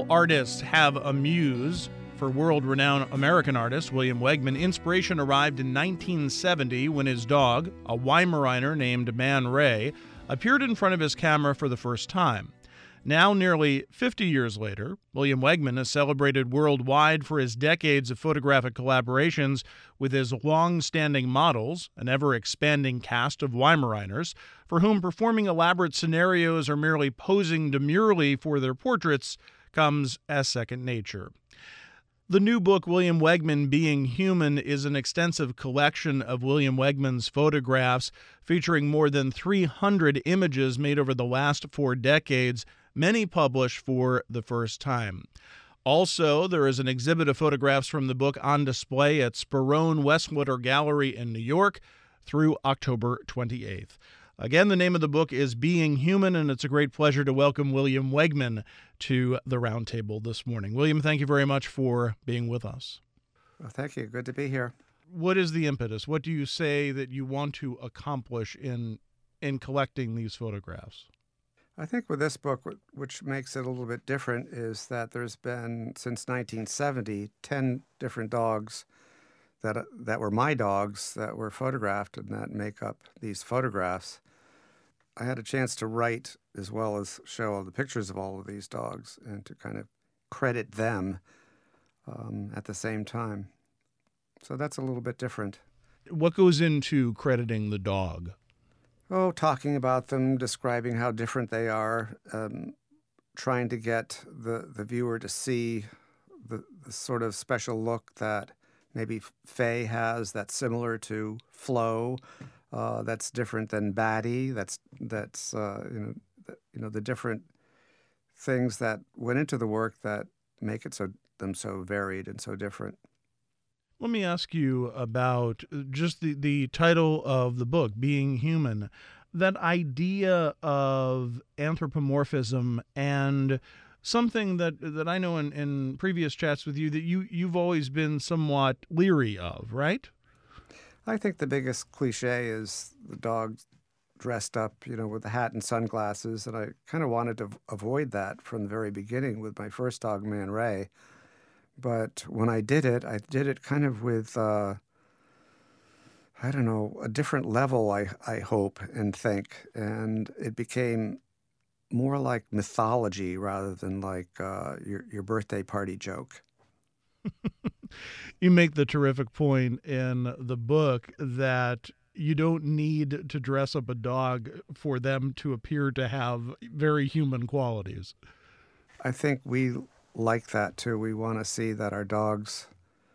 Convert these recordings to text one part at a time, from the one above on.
All artists have a muse. For world-renowned American artist William Wegman, inspiration arrived in 1970 when his dog, a Weimaraner named Man Ray, appeared in front of his camera for the first time. Now, nearly 50 years later, William Wegman is celebrated worldwide for his decades of photographic collaborations with his long-standing models, an ever-expanding cast of Weimaraners, for whom performing elaborate scenarios or merely posing demurely for their portraits comes as second nature. The new book, William Wegman, Being Human, is an extensive collection of William Wegman's photographs featuring more than 300 images made over the last 4 decades, many published for the first time. Also, there is an exhibit of photographs from the book on display at Sperone Westwater Gallery in New York through October 28th. Again, the name of the book is Being Human, and it's a great pleasure to welcome William Wegman to the roundtable this morning. William, thank you very much for being with us. Well, thank you. Good to be here. What is the impetus? What do you say that you want to accomplish in collecting these photographs? I think with this book, which makes it a little bit different, is that there's been, since 1970, 10 different dogs that were my dogs that were photographed and that make up these photographs. I had a chance to write as well as show all the pictures of all of these dogs and to kind of credit them at the same time. So that's a little bit different. What goes into crediting the dog? Oh, talking about them, describing how different they are, trying to get the viewer to see the sort of special look that maybe Faye has that's similar to Flo, that's different than Batty. That's the different things that went into the work that make it them so varied and so different. Let me ask you about just the title of the book, Being Human, that idea of anthropomorphism and something that I know in previous chats with you that you've always been somewhat leery of, right? I think the biggest cliche is the dog dressed up, with a hat and sunglasses, and I kind of wanted to avoid that from the very beginning with my first dog, Man Ray. But when I did it kind of with, a different level, I hope and think. And it became more like mythology rather than like your birthday party joke. You make the terrific point in the book that you don't need to dress up a dog for them to appear to have very human qualities. I think we like that too. We want to see that our dogs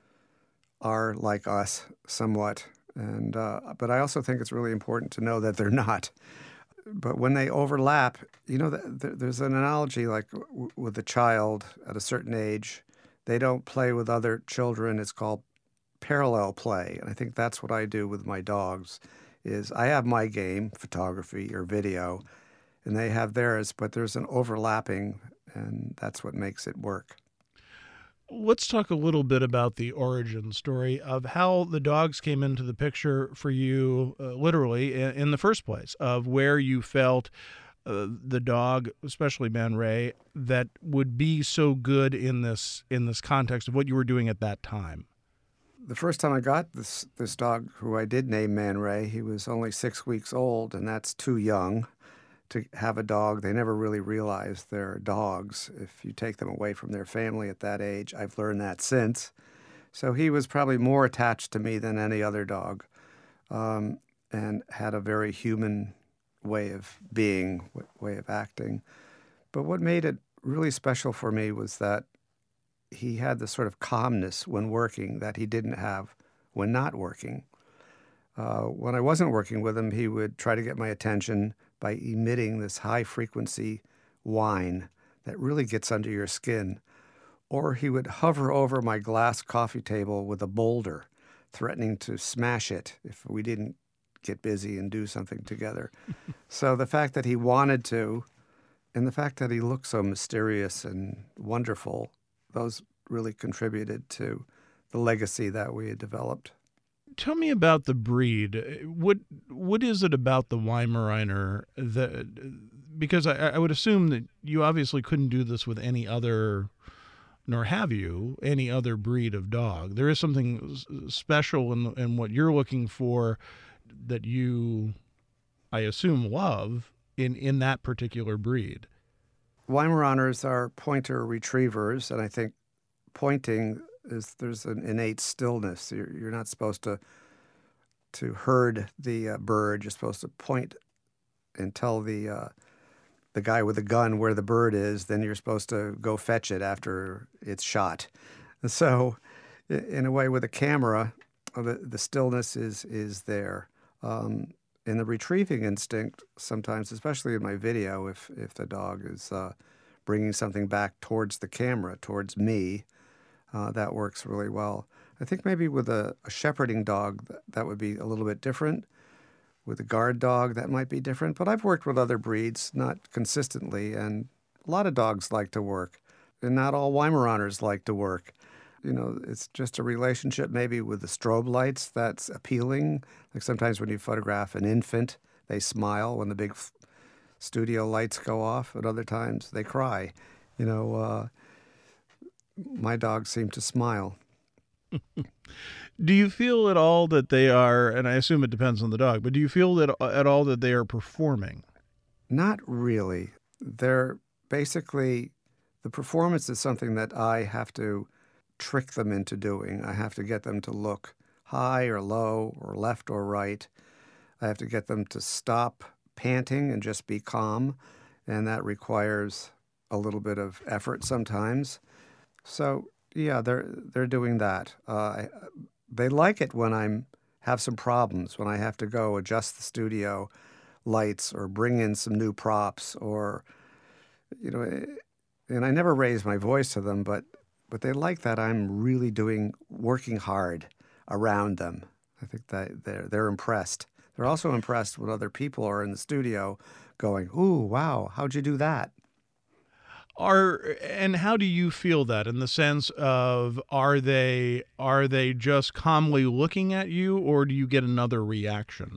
are like us somewhat, and but I also think it's really important to know that they're not. But when they overlap, there's an analogy like with a child at a certain age, they don't play with other children. It's called parallel play, and I think that's what I do with my dogs. Is I have my game, photography or video, and they have theirs, but there's an overlapping, and that's what makes it work. Let's talk a little bit about the origin story of how the dogs came into the picture for you, literally, in the first place, of where you felt the dog, especially Man Ray, that would be so good in this context of what you were doing at that time. The first time I got this dog, who I did name Man Ray, he was only 6 weeks old, and that's too young to have a dog. They never really realize they're dogs if you take them away from their family at that age. I've learned that since. So he was probably more attached to me than any other dog, and had a very human way of being, way of acting. But what made it really special for me was that he had this sort of calmness when working that he didn't have when not working. When I wasn't working with him, he would try to get my attention by emitting this high-frequency whine that really gets under your skin. Or he would hover over my glass coffee table with a boulder, threatening to smash it if we didn't get busy and do something together. So the fact that he wanted to, and the fact that he looked so mysterious and wonderful, those really contributed to the legacy that we had developed. Tell me about the breed. What is it about the Weimaraner that Because I would assume that you obviously couldn't do this with any other, nor have you, any other breed of dog. There is something special in what you're looking for that you, I assume, love in that particular breed. Weimaraners are pointer retrievers, and I think pointing is there's an innate stillness. You're not supposed to herd the bird. You're supposed to point and tell the guy with the gun where the bird is. Then you're supposed to go fetch it after it's shot. So, in a way, with a camera, the stillness is there. In the retrieving instinct, sometimes, especially in my video, if the dog is bringing something back towards the camera, towards me, that works really well. I think maybe with a shepherding dog, that would be a little bit different. With a guard dog, that might be different. But I've worked with other breeds, not consistently, and a lot of dogs like to work. And not all Weimaraners like to work. You know, it's just a relationship maybe with the strobe lights that's appealing. Like sometimes when you photograph an infant, they smile when the big studio lights go off, and other times they cry. You know, my dogs seem to smile. Do you feel at all that they are, and I assume it depends on the dog, but do you feel that at all that they are performing? Not really. They're basically, the performance is something that I have to trick them into doing. I have to get them to look high or low or left or right. I have to get them to stop panting and just be calm, and that requires a little bit of effort sometimes. So yeah, they're doing that. They like it when I'm have some problems, when I have to go adjust the studio lights or bring in some new props, or you know, and I never raise my voice to them, but they like that I'm really working hard around them. I think that they're impressed. They're also impressed when other people are in the studio going, "Ooh, wow, how'd you do that?" And how do you feel that, in the sense of are they just calmly looking at you, or do you get another reaction?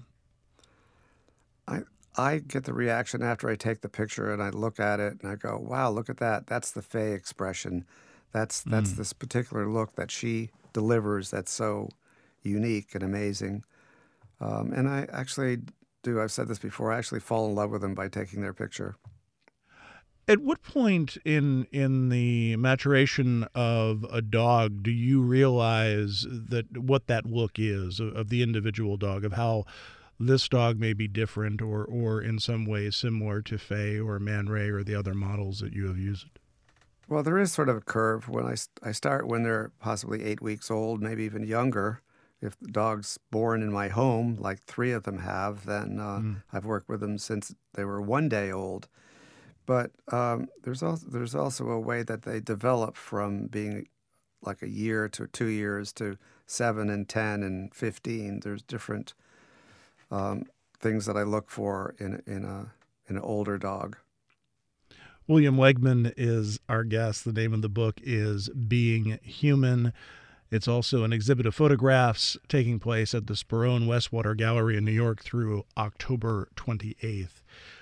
I get the reaction after I take the picture and I look at it and I go, "Wow, look at that. That's the Faye expression. That's this particular look that she delivers that's so unique and amazing." And I actually do, I've said this before, I actually fall in love with them by taking their picture. At what point in the maturation of a dog do you realize that what that look is of the individual dog, of how this dog may be different or in some ways similar to Faye or Man Ray or the other models that you have used? Well, there is sort of a curve. When I start when they're possibly 8 weeks old, maybe even younger. If the dog's born in my home, like 3 of them have, then I've worked with them since they were 1 day old. But there's also a way that they develop from being like a year to 2 years to 7 and 10 and 15. There's different things that I look for in an older dog. William Wegman is our guest. The name of the book is Being Human. It's also an exhibit of photographs taking place at the Sperone Westwater Gallery in New York through October 28th.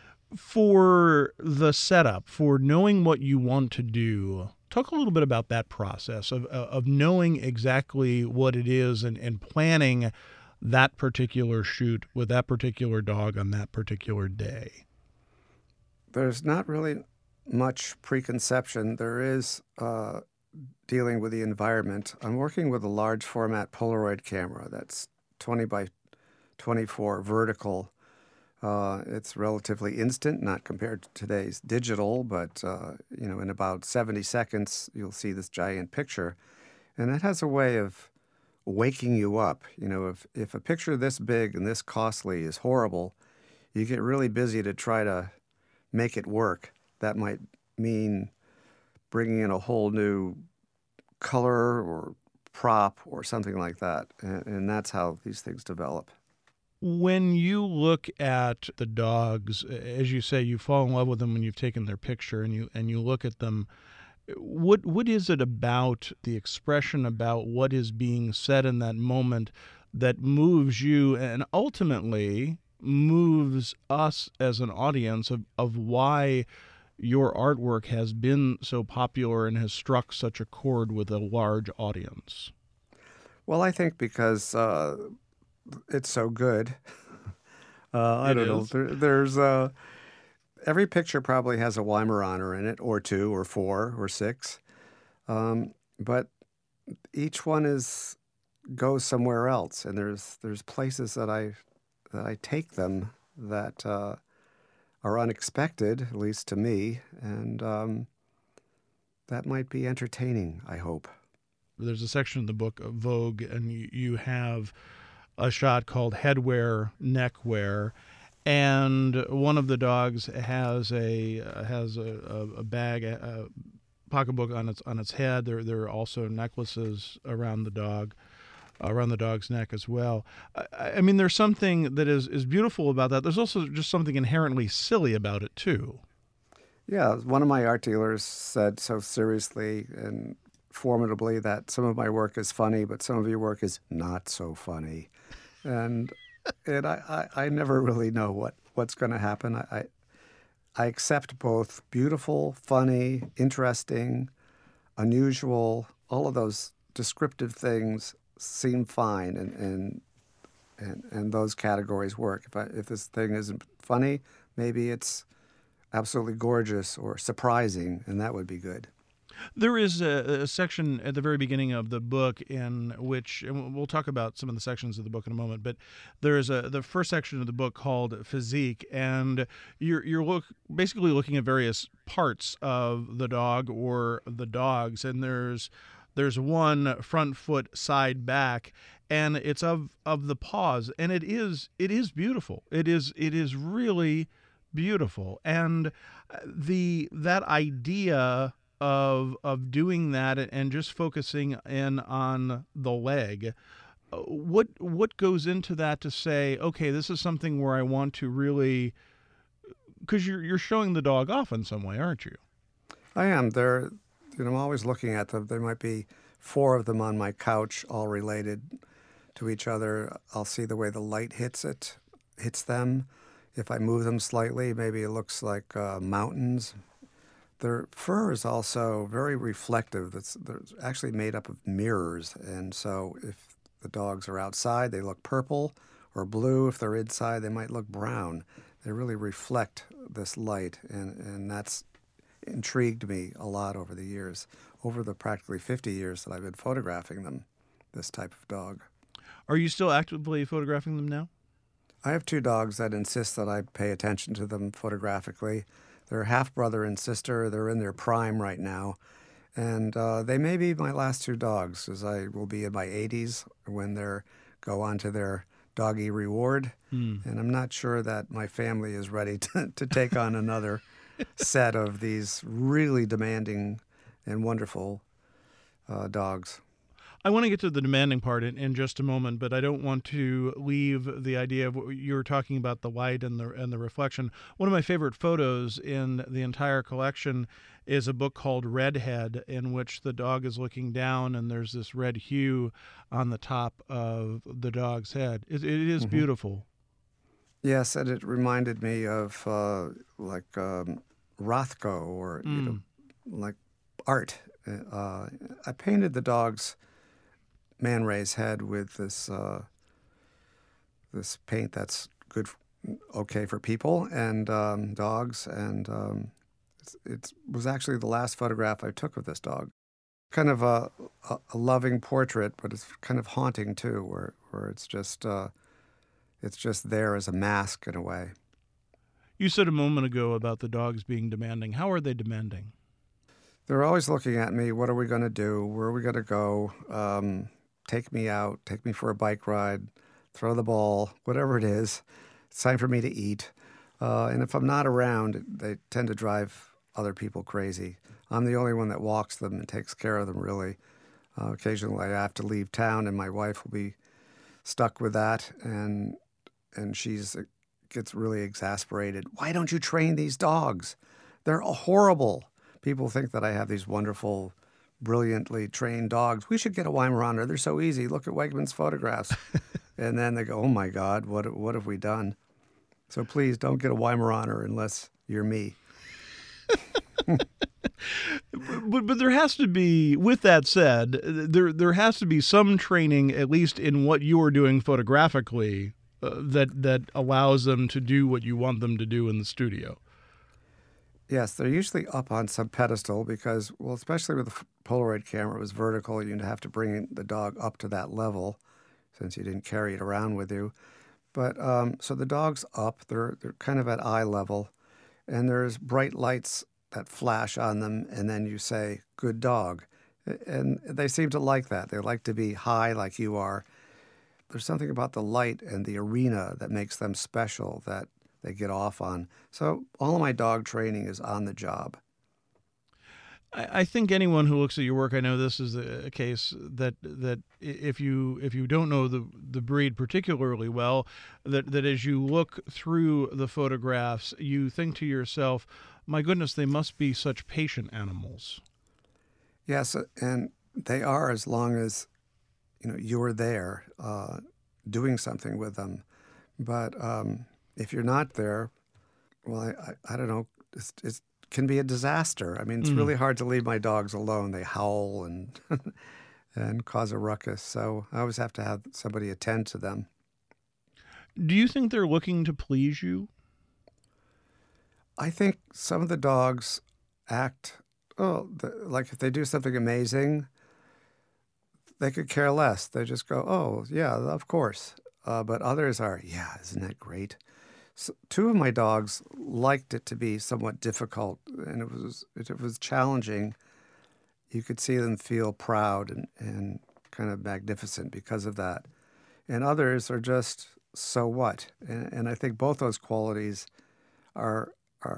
For the setup, for knowing what you want to do, talk a little bit about that process of knowing exactly what it is and planning that particular shoot with that particular dog on that particular day. There's not really much preconception. There is dealing with the environment. I'm working with a large format Polaroid camera that's 20 by 24 vertical. It's relatively instant, not compared to today's digital, but in about 70 seconds, you'll see this giant picture. And it has a way of waking you up. You know, if a picture this big and this costly is horrible, you get really busy to try to make it work. That might mean bringing in a whole new color or prop or something like that. And that's how these things develop. When you look at the dogs, as you say, you fall in love with them when you've taken their picture and you look at them. What is it about the expression, about what is being said in that moment, that moves you and ultimately moves us as an audience of why your artwork has been so popular and has struck such a chord with a large audience? Well, I think because it's so good. I It don't know. is. There's every picture probably has a Weimaraner in it, or two, or four, or six. But each one goes somewhere else, and there's places that I take them that are unexpected, at least to me, and that might be entertaining, I hope. There's a section in the book of Vogue, and you have a shot called headwear, neckwear, and one of the dogs has a bag, a pocketbook on its head. There are also necklaces around the dog's neck as well. I mean, there's something that is beautiful about that. There's also just something inherently silly about it too. Yeah, one of my art dealers said so seriously and formidably that some of my work is funny, but some of your work is not so funny. And I never really know what's going to happen. I accept both beautiful, funny, interesting, unusual. All of those descriptive things seem fine, and those categories work. If this thing isn't funny, maybe it's absolutely gorgeous or surprising, and that would be good. There is a section at the very beginning of the book in which, and we'll talk about some of the sections of the book in a moment, but there is the first section of the book called Physique, and you're basically looking at various parts of the dog or the dogs, and there's one front foot, side, back, and it's of the paws, and it is beautiful. It is really beautiful, and that idea of doing that and just focusing in on the leg. What goes into that to say, okay, this is something where I want to really, because you're showing the dog off in some way, aren't you? I am. I'm always looking at them. There might be four of them on my couch, all related to each other. I'll see the way the light hits them. If I move them slightly, maybe it looks like mountains. Their fur is also very reflective. They're actually made up of mirrors, and so if the dogs are outside, they look purple or blue. If they're inside, they might look brown. They really reflect this light, and that's intrigued me a lot over the years, over the practically 50 years that I've been photographing them, this type of dog. Are you still actively photographing them now? I have two dogs that insist that I pay attention to them photographically. They're half brother and sister. They're in their prime right now. And they may be my last two dogs, as I will be in my 80s when they go on to their doggy reward. And I'm not sure that my family is ready to take on another set of these really demanding and wonderful dogs. I want to get to the demanding part in just a moment, but I don't want to leave the idea of what you were talking about, the light and the reflection. One of my favorite photos in the entire collection is a book called Redhead, in which the dog is looking down and there's this red hue on the top of the dog's head. It is beautiful. Yes, and it reminded me of Rothko or like art. I painted the dog's Man Ray's head with this paint that's okay for people and dogs, and it was actually the last photograph I took of this dog. Kind of a loving portrait, but it's kind of haunting too, where it's just there as a mask in a way. You said a moment ago about the dogs being demanding. How are they demanding? They're always looking at me. What are we going to do? Where are we going to go? Take me out, take me for a bike ride, throw the ball, whatever it is. It's time for me to eat. And if I'm not around, they tend to drive other people crazy. I'm the only one that walks them and takes care of them, really. Occasionally I have to leave town, and my wife will be stuck with that, and she gets really exasperated. Why don't you train these dogs? They're horrible. People think that I have these wonderful, brilliantly trained dogs. We should get a Weimaraner. They're so easy. Look at Wegman's photographs. And then they go, oh, my God, what have we done? So please don't get a Weimaraner unless you're me. But there has to be, with that said, there has to be some training, at least in what you are doing photographically, that allows them to do what you want them to do in the studio. Yes, they're usually up on some pedestal because, well, especially with the Polaroid camera, it was vertical. You'd have to bring the dog up to that level since you didn't carry it around with you. But so the dog's up. They're kind of at eye level, and there's bright lights that flash on them, and then you say, "Good dog." And they seem to like that. They like to be high like you are. There's something about the light and the arena that makes them special that they get off on. So all of my dog training is on the job. I think anyone who looks at your work, I know this is a case that if you don't know the breed particularly well, that as you look through the photographs, you think to yourself, my goodness, they must be such patient animals. Yes, and they are, as long as you're there doing something with them. But if you're not there, well, I don't know. It can be a disaster. I mean, it's really hard to leave my dogs alone. They howl and and cause a ruckus. So I always have to have somebody attend to them. Do you think they're looking to please you? I think some of the dogs act, like if they do something amazing, they could care less. They just go, oh, yeah, of course. But others are, yeah, isn't that great? So, two of my dogs liked it to be somewhat difficult, and it was challenging. You could see them feel proud and kind of magnificent because of that. And others are just, so what? And I think both those qualities are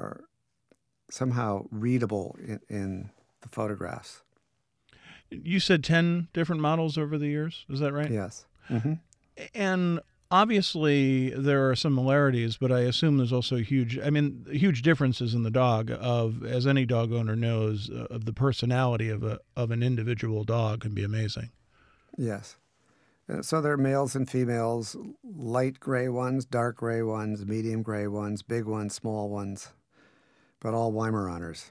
somehow readable in the photographs. You said 10 different models over the years. Is that right? Yes. Mm-hmm. And obviously there are similarities, but I assume there's also huge differences in the dog, as any dog owner knows, of the personality of an individual dog can be amazing. Yes. So there are males and females, light gray ones, dark gray ones, medium gray ones, big ones, small ones, but all Weimaraners.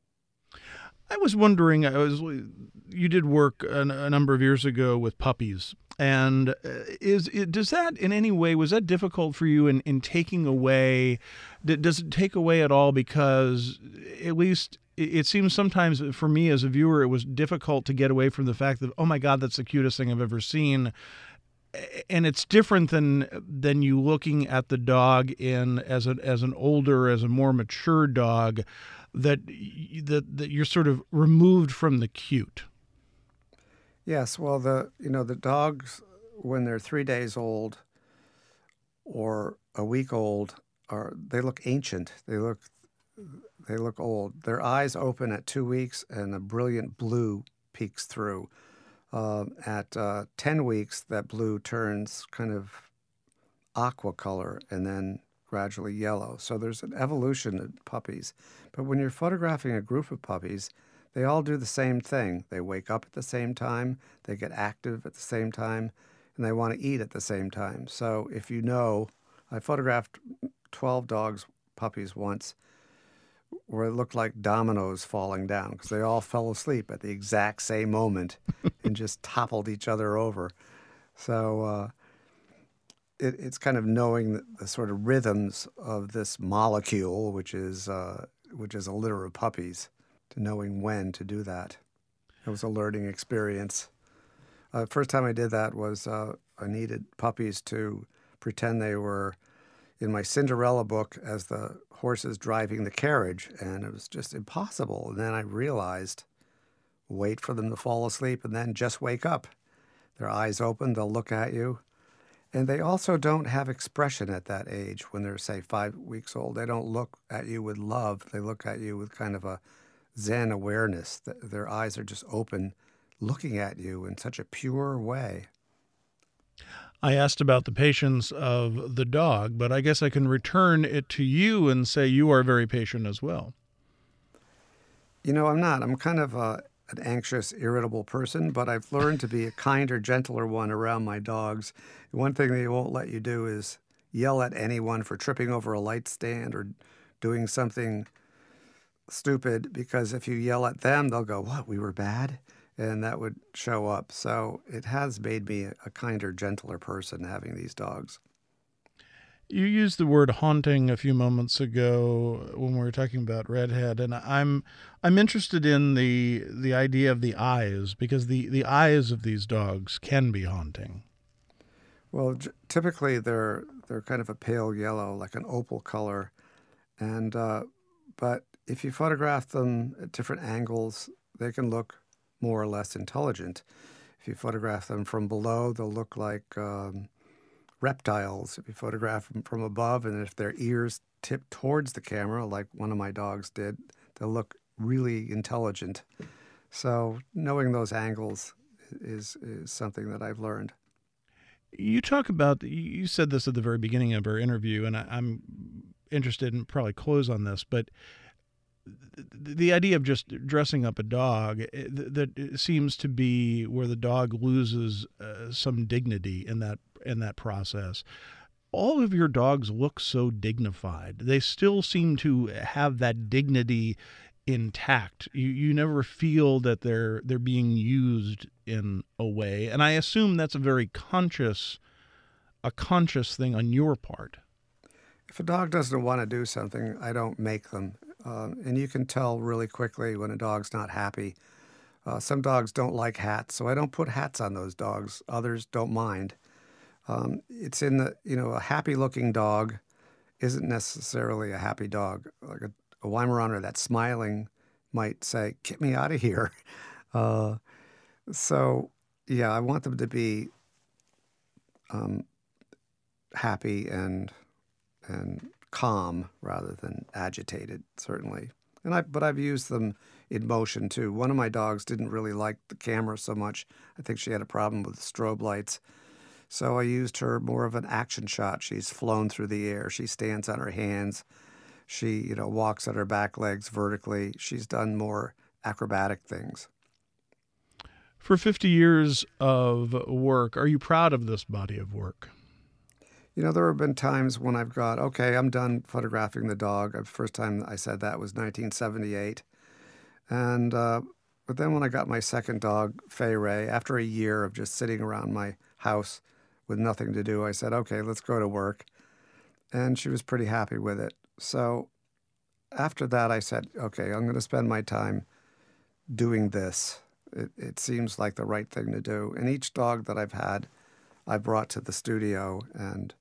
I was wondering, you did work a number of years ago with puppies, and does that in any way, was that difficult for you in taking away, does it take away at all? Because at least it seems sometimes for me as a viewer, it was difficult to get away from the fact that, oh my God, that's the cutest thing I've ever seen. And it's different than you looking at the dog as an older, as a more mature dog, that you're sort of removed from the cute. Yes, well, the dogs, when they're 3 days old or a week old, they look ancient. They look old. Their eyes open at 2 weeks, and a brilliant blue peeks through. At 10 weeks, that blue turns kind of aqua color and then gradually yellow. So there's an evolution in puppies. But when you're photographing a group of puppies, they all do the same thing. They wake up at the same time, they get active at the same time, and they want to eat at the same time. So if I photographed 12 puppies once, where it looked like dominoes falling down because they all fell asleep at the exact same moment and just toppled each other over. So it's kind of knowing the sort of rhythms of this molecule, which is a litter of puppies, to knowing when to do that. It was a learning experience. First time I did that was I needed puppies to pretend they were in my Cinderella book as the horses driving the carriage, and it was just impossible. And then I realized, wait for them to fall asleep and then just wake up. Their eyes open, they'll look at you. And they also don't have expression at that age when they're, say, 5 weeks old. They don't look at you with love. They look at you with kind of a Zen awareness. Their eyes are just open, looking at you in such a pure way. I asked about the patience of the dog, but I guess I can return it to you and say you are very patient as well. I'm not. I'm kind of an anxious, irritable person, but I've learned to be a kinder, gentler one around my dogs. One thing they won't let you do is yell at anyone for tripping over a light stand or doing something stupid, because if you yell at them, they'll go, "What, we were bad?" And that would show up. So it has made me a kinder, gentler person having these dogs. You used the word haunting a few moments ago when we were talking about Redhead, and I'm interested in the idea of the eyes, because the eyes of these dogs can be haunting. Well, typically they're kind of a pale yellow, like an opal color, and but if you photograph them at different angles, they can look more or less intelligent. If you photograph them from below, they'll look like reptiles. If you photograph them from above, and if their ears tip towards the camera, like one of my dogs did, they'll look really intelligent. So knowing those angles is something that I've learned. You talk about, you said this at the very beginning of our interview, and I'm interested in probably close on this, but the idea of just dressing up a dog, that seems to be where the dog loses some dignity in that process. All of your dogs look so dignified. They still seem to have that dignity intact. You never feel that they're being used in a way, and I assume that's a conscious thing on your part. If a dog doesn't want to do something, I don't make them. And you can tell really quickly when a dog's not happy. Some dogs don't like hats, so I don't put hats on those dogs. Others don't mind. It's in a happy-looking dog isn't necessarily a happy dog. Like a Weimaraner that's smiling might say, "Get me out of here." So, yeah, I want them to be happy and calm rather than agitated, certainly. But I've used them in motion too. One of my dogs didn't really like the camera so much. I think she had a problem with strobe lights. So I used her more of an action shot. She's flown through the air. She stands on her hands. She, walks on her back legs vertically. She's done more acrobatic things. For 50 years of work, are you proud of this body of work? There have been times when I've gone, okay, I'm done photographing the dog. The first time I said that was 1978. And but then when I got my second dog, Fay Ray, after a year of just sitting around my house with nothing to do, I said, okay, let's go to work. And she was pretty happy with it. So after that, I said, okay, I'm going to spend my time doing this. It seems like the right thing to do. And each dog that I've had, I brought to the studio, and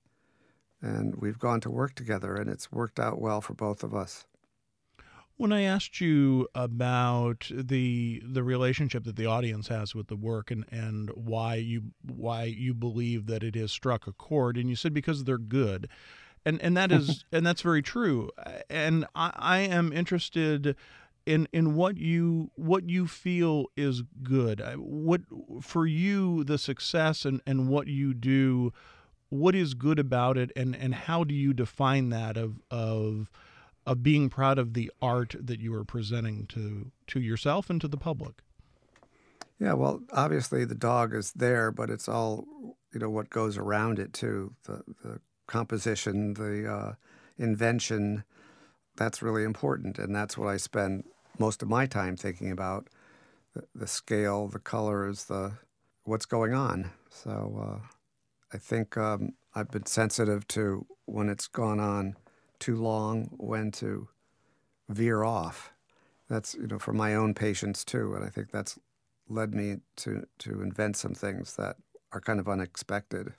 we've gone to work together, and it's worked out well for both of us. When I asked you about the relationship that the audience has with the work, and why you believe that it has struck a chord, and you said because they're good, and that is and that's very true. And I am interested in what you feel is good. What for you the success and what you do, what is good about it, and how do you define that of being proud of the art that you are presenting to yourself and to the public? Yeah, well, obviously the dog is there, but it's all what goes around it too. The composition, the invention. That's really important, and that's what I spend most of my time thinking about: the scale, the colors, what's going on. So I think I've been sensitive to when it's gone on too long, when to veer off. That's for my own patience too, and I think that's led me to invent some things that are kind of unexpected.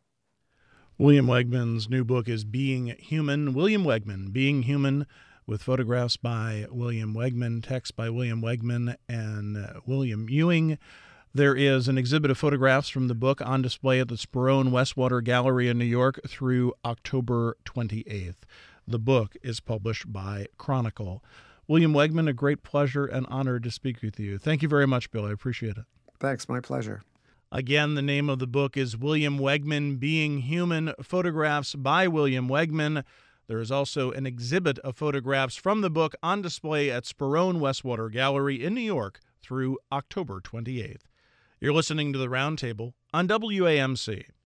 William Wegman's new book is Being Human. William Wegman, Being Human, with photographs by William Wegman, text by William Wegman and William Ewing. There is an exhibit of photographs from the book on display at the Sperone Westwater Gallery in New York through October 28th. The book is published by Chronicle. William Wegman, a great pleasure and honor to speak with you. Thank you very much, Bill. I appreciate it. Thanks, my pleasure. Again, the name of the book is William Wegman, Being Human, photographs by William Wegman. There is also an exhibit of photographs from the book on display at Sperone Westwater Gallery in New York through October 28th. You're listening to The Roundtable on WAMC.